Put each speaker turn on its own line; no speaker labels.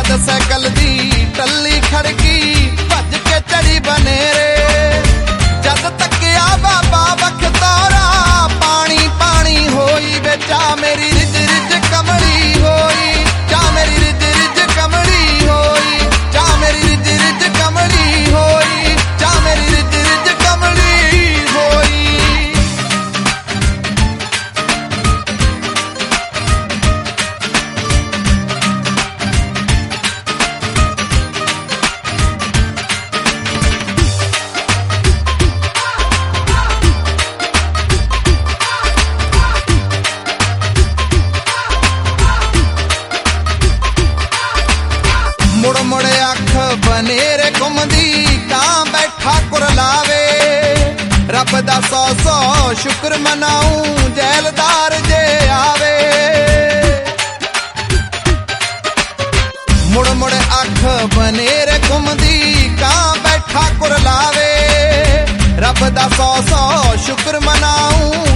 जद साइकिल दी टल्ली खड़की भज के चढ़ी बनेरे जद तकिया बाबा बखतौरा पानी पानी होई बेचा मेरी रिज रिज कमली होई चा मेरी रिज रिज कमली होई चा मेरी रिज रिज कमली होई चा मेरी रिज रिज कमली होई। मुड़ मुड़ अख बनेरे घुमदी कां बैठा कुरलावे रब दा सौ सौ शुक्र मनाऊं जैलदार जे आवे। मुड़ मुड़ अख बनेरे घुमदी कां बैठा कुरलावे रब दा सौ सौ शुक्र मनाऊं